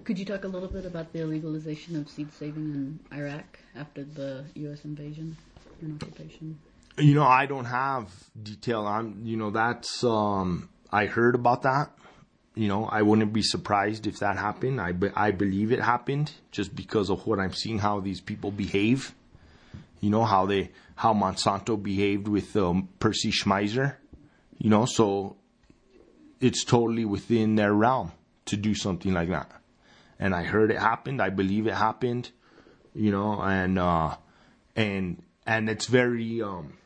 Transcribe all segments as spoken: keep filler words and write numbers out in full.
Could you talk a little bit about the legalization of seed saving in Iraq after the U S invasion and occupation? You know, I don't have detail on, you know, that's, um, I heard about that. You know, I wouldn't be surprised if that happened. I, be, I believe it happened just because of what I'm seeing, how these people behave. You know, how they, how Monsanto behaved with um, Percy Schmeiser. You know, so it's totally within their realm to do something like that. And I heard it happened. I believe it happened. You know, and, uh, and, and it's very, um,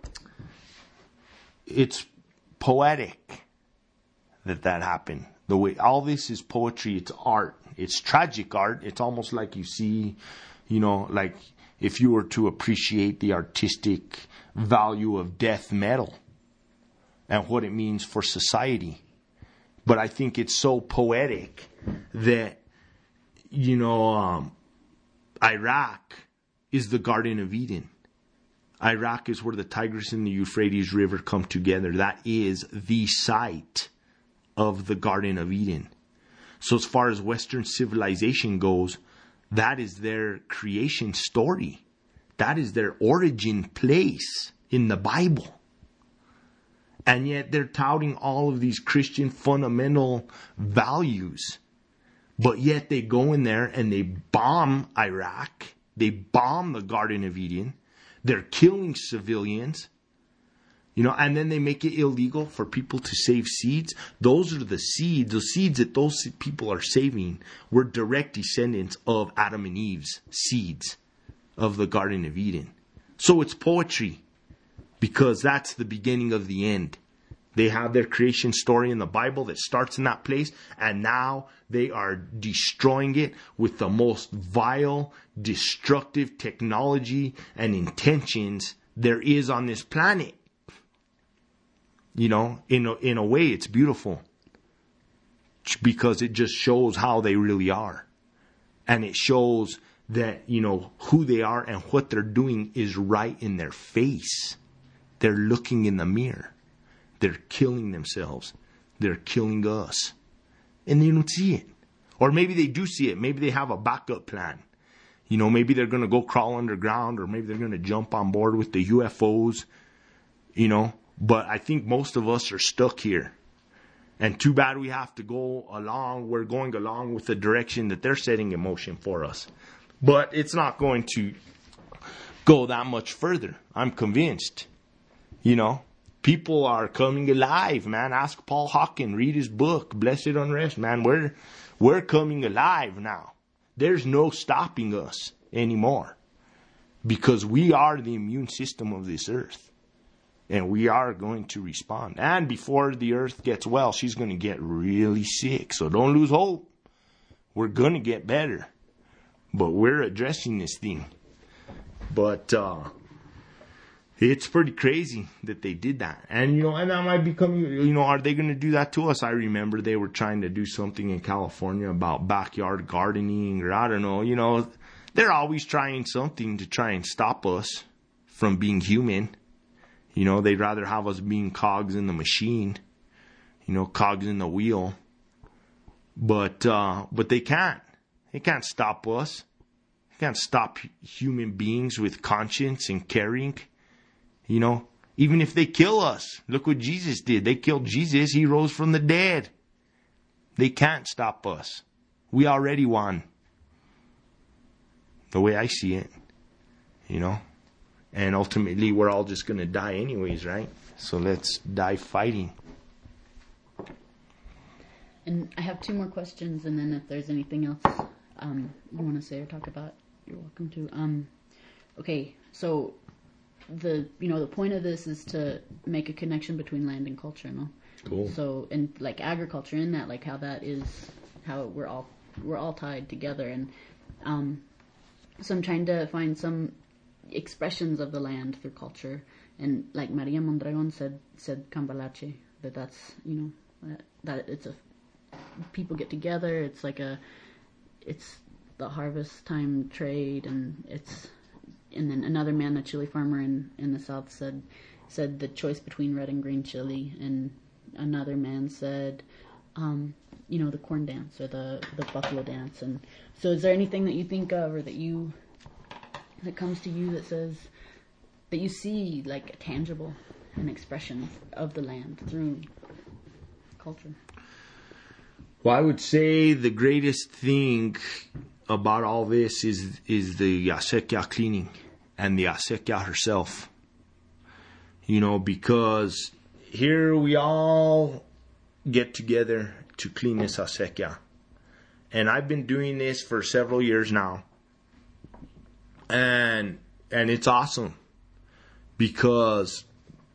it's poetic that that happened. The way all this is poetry, it's art. It's tragic art. It's almost like you see, you know, like if you were to appreciate the artistic value of death metal and what it means for society. But I think it's so poetic that, you know, um, Iraq is the Garden of Eden. Iraq is where the Tigris and the Euphrates River come together. That is the site of the Garden of Eden. So as far as Western civilization goes, that is their creation story. That is their origin place in the Bible. And yet they're touting all of these Christian fundamental values. But yet they go in there and they bomb Iraq. They bomb the Garden of Eden. They're killing civilians, you know, and then they make it illegal for people to save seeds. Those are the seeds. The seeds that those people are saving were direct descendants of Adam and Eve's seeds of the Garden of Eden. So it's poetry because that's the beginning of the end. They have their creation story in the Bible that starts in that place, and now they are destroying it with the most vile, destructive technology and intentions there is on this planet. You know, in a, in a way, it's beautiful because it just shows how they really are. And it shows that, you know, who they are and what they're doing is right in their face. They're looking in the mirror. They're killing themselves. They're killing us. And they don't see it. Or maybe they do see it. Maybe they have a backup plan. You know, maybe they're going to go crawl underground, or maybe they're going to jump on board with the U F Os. You know, but I think most of us are stuck here. And too bad we have to go along. We're going along with the direction that they're setting in motion for us. But it's not going to go that much further. I'm convinced. You know. People are coming alive, man. Ask Paul Hawken. Read his book, Blessed Unrest, man. We're, we're coming alive now. There's no stopping us anymore. Because we are the immune system of this earth. And we are going to respond. And before the earth gets well, she's going to get really sick. So don't lose hope. We're going to get better. But we're addressing this thing. But, uh... it's pretty crazy that they did that. And, you know, and that might become, you know, are they going to do that to us? I remember they were trying to do something in California about backyard gardening, or I don't know, you know, they're always trying something to try and stop us from being human. You know, they'd rather have us being cogs in the machine, you know, cogs in the wheel. But, uh, but they can't. They can't stop us. They can't stop human beings with conscience and caring. You know, even if they kill us, look what Jesus did. They killed Jesus. He rose from the dead. They can't stop us. We already won. The way I see it, you know, and ultimately we're all just going to die anyways, right? So let's die fighting. And I have two more questions, and then if there's anything else um, you want to say or talk about, you're welcome to. Um, okay, so the you know the point of this is to make a connection between land and culture, no? Cool. So and like agriculture in that, like how that is how we're all we're all tied together, and um, so I'm trying to find some expressions of the land through culture, and like Maria Mondragon said said Cambalache, that that's you know that, that it's a people get together, it's like a it's the harvest time trade, and it's and then another man, a chili farmer in, in the south, said said the choice between red and green chili, and another man said um, you know, the corn dance or the, the buffalo dance. And so is there anything that you think of or that you, that comes to you that says, that you see like tangible, an expression of the land through culture? Well, I would say the greatest thing about all this is is the acequia cleaning and the acequia herself. You know, because here we all get together to clean this acequia. And I've been doing this for several years now. And and it's awesome. Because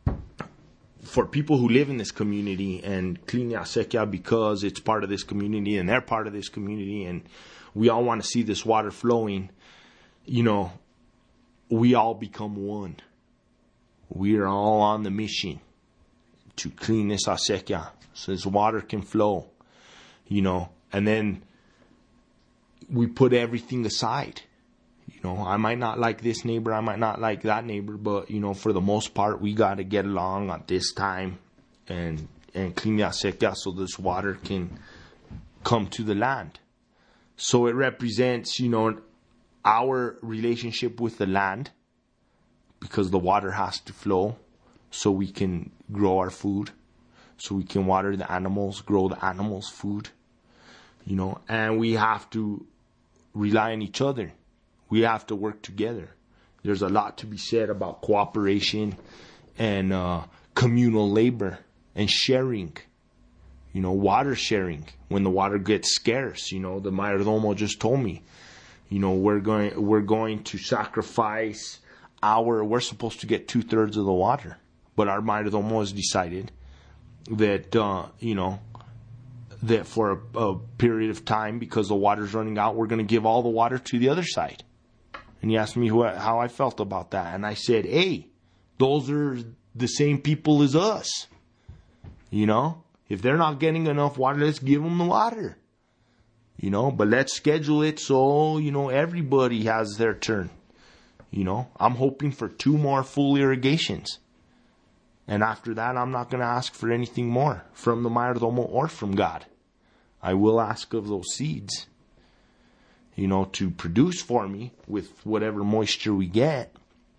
for people who live in this community and clean the acequia because it's part of this community and they're part of this community and we all want to see this water flowing, you know, we all become one. We are all on the mission to clean this acequia so this water can flow, you know, and then we put everything aside. You know, I might not like this neighbor, I might not like that neighbor, but, you know, for the most part, we got to get along at this time and and clean the acequia so this water can come to the land. So it represents, you know, our relationship with the land because the water has to flow so we can grow our food, so we can water the animals, grow the animals' food, you know, and we have to rely on each other. We have to work together. There's a lot to be said about cooperation and uh, communal labor and sharing. You know, water sharing when the water gets scarce. You know, the mayordomo just told me, you know, we're going we're going to sacrifice our. We're supposed to get two thirds of the water, but our mayordomo has decided that uh, you know that for a, a period of time, because the water's running out, we're going to give all the water to the other side. And he asked me who, how I felt about that. And I said, hey, those are the same people as us. You know, if they're not getting enough water, let's give them the water. You know, but let's schedule it so, you know, everybody has their turn. You know, I'm hoping for two more full irrigations. And after that, I'm not going to ask for anything more from the mayordomo or from God. I will ask of those seeds, you know, to produce for me with whatever moisture we get.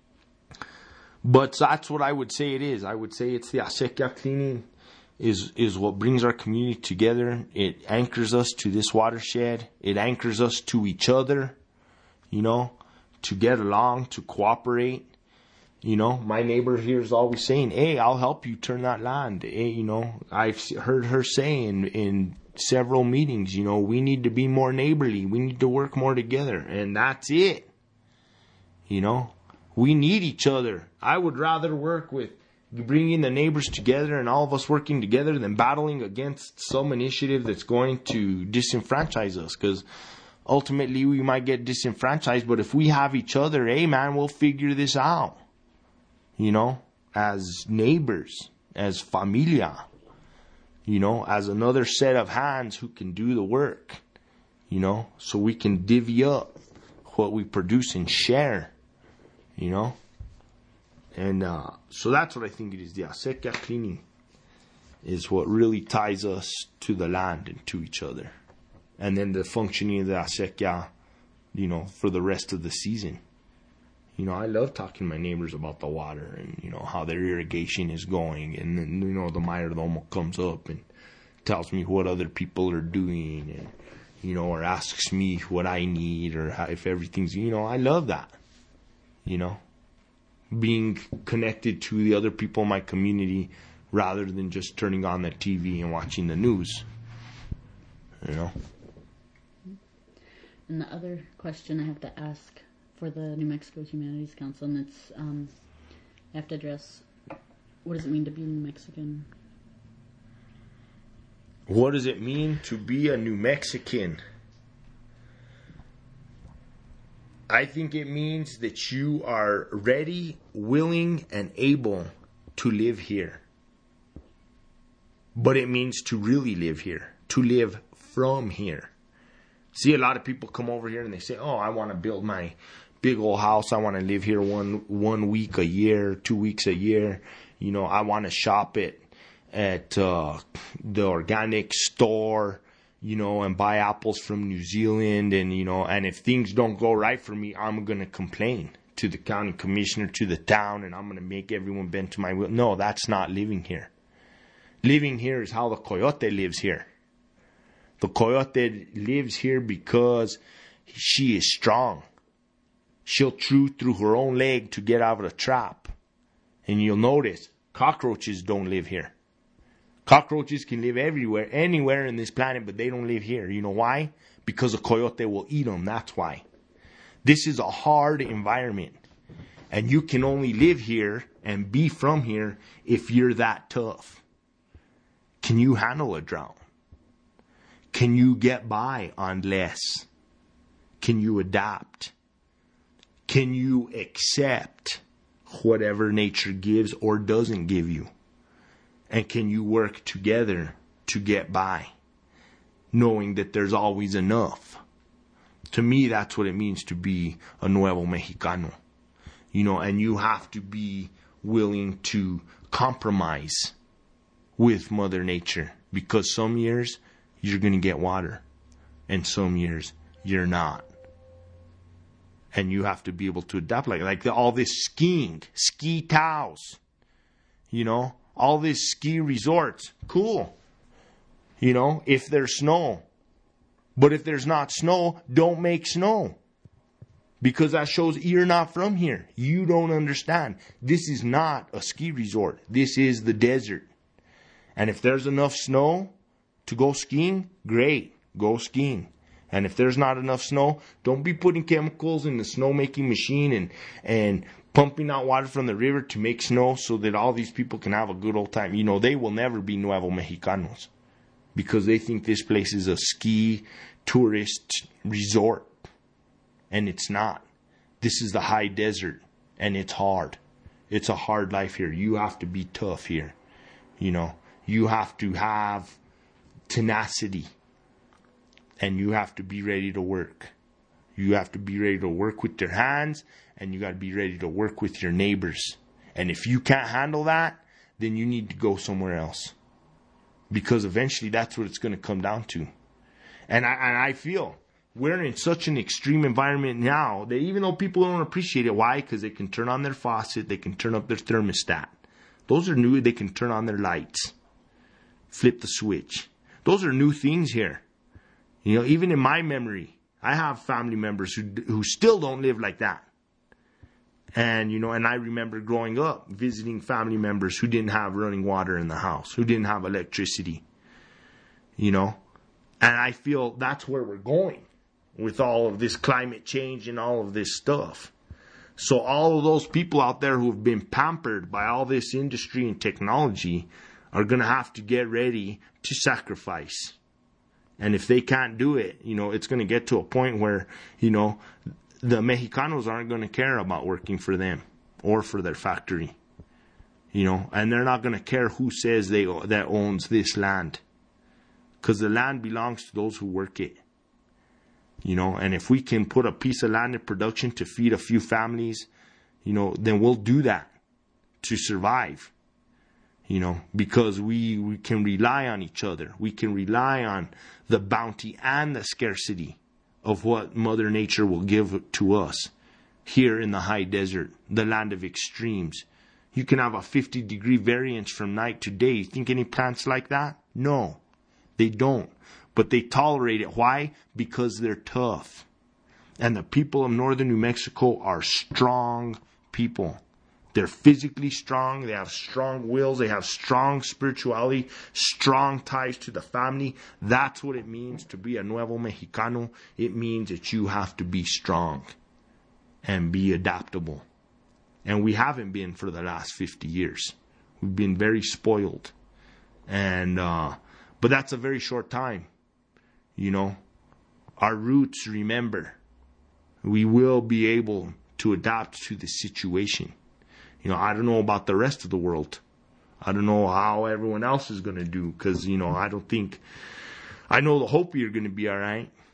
But that's what I would say it is. I would say it's the acequia cleaning is, is what brings our community together. It anchors us to this watershed. It anchors us to each other, you know, to get along, to cooperate. You know, my neighbor here is always saying, hey, I'll help you turn that land. Hey, you know, I've heard her say in, in several meetings, you know, we need to be more neighborly. We need to work more together. And that's it. You know, we need each other. I would rather work with bringing the neighbors together and all of us working together than battling against some initiative that's going to disenfranchise us. Because ultimately we might get disenfranchised. But if we have each other, hey, man, we'll figure this out. You know, as neighbors, as familia. You know, as another set of hands who can do the work, you know, so we can divvy up what we produce and share, you know. And uh, so that's what I think it is. The acequia cleaning is what really ties us to the land and to each other. And then the functioning of the acequia, you know, for the rest of the season. You know, I love talking to my neighbors about the water and, you know, how their irrigation is going. And then, you know, the mayordomo comes up and tells me what other people are doing and, you know, or asks me what I need or how, if everything's, you know, I love that. You know, being connected to the other people in my community rather than just turning on the T V and watching the news. You know. And the other question I have to ask for the New Mexico Humanities Council, and it's, um, I have to address, what does it mean to be a New Mexican? What does it mean to be a New Mexican? I think it means that you are ready, willing, and able to live here. But it means to really live here, to live from here. See, a lot of people come over here and they say, oh, I want to build my big old house. I want to live here one one week a year, two weeks a year. You know, I want to shop it at uh, the organic store, you know, and buy apples from New Zealand. And, you know, and if things don't go right for me, I'm going to complain to the county commissioner, to the town, and I'm going to make everyone bend to my will. No, that's not living here. Living here is how the coyote lives here. The coyote lives here because she is strong. She'll chew through her own leg to get out of the trap. And you'll notice, cockroaches don't live here. Cockroaches can live everywhere, anywhere in this planet, but they don't live here. You know why? Because a coyote will eat them. That's why. This is a hard environment. And you can only live here and be from here if you're that tough. Can you handle a drought? Can you get by on less? Can you adapt? Can you accept whatever nature gives or doesn't give you? And can you work together to get by, knowing that there's always enough? To me, that's what it means to be a Nuevo Mexicano. You know, and you have to be willing to compromise with Mother Nature, because some years you're going to get water and some years you're not. And you have to be able to adapt. Like, like the, all this skiing, ski towels, you know, all these ski resorts. Cool. You know, if there's snow. But if there's not snow, don't make snow. Because that shows you're not from here. You don't understand. This is not a ski resort. This is the desert. And if there's enough snow to go skiing, great. Go skiing. And if there's not enough snow, don't be putting chemicals in the snow-making machine and, and pumping out water from the river to make snow so that all these people can have a good old time. You know, they will never be Nuevo Mexicanos because they think this place is a ski tourist resort. And it's not. This is the high desert, and it's hard. It's a hard life here. You have to be tough here. You know, you have to have tenacity. And you have to be ready to work. You have to be ready to work with your hands, and you got to be ready to work with your neighbors. And if you can't handle that, then you need to go somewhere else. Because eventually that's what it's going to come down to. And I, and I feel we're in such an extreme environment now that even though people don't appreciate it, why? Because they can turn on their faucet, they can turn up their thermostat. Those are new. They can turn on their lights, flip the switch. Those are new things here. You know, even in my memory, I have family members who who still don't live like that. And, you know, and I remember growing up visiting family members who didn't have running water in the house, who didn't have electricity, you know. And I feel that's where we're going with all of this climate change and all of this stuff. So all of those people out there who have been pampered by all this industry and technology are going to have to get ready to sacrifice. And if they can't do it, you know, it's going to get to a point where, you know, the Mexicanos aren't going to care about working for them or for their factory, you know, and they're not going to care who says they that owns this land, because the land belongs to those who work it, you know. And if we can put a piece of land in production to feed a few families, you know, then we'll do that to survive. You know, because we, we can rely on each other. We can rely on the bounty and the scarcity of what Mother Nature will give to us here in the high desert, the land of extremes. You can have a fifty degree variance from night to day. You think any plants like that? No, they don't. But they tolerate it. Why? Because they're tough. And the people of northern New Mexico are strong people. They're physically strong. They have strong wills. They have strong spirituality, strong ties to the family. That's what it means to be a Nuevo Mexicano. It means that you have to be strong and be adaptable. And we haven't been for the last fifty years. We've been very spoiled. And, uh, but that's a very short time. You know, our roots, remember, we will be able to adapt to the situation. You know, I don't know about the rest of the world. I don't know how everyone else is going to do because, you know, I don't think, I know the Hopi are going to be all right.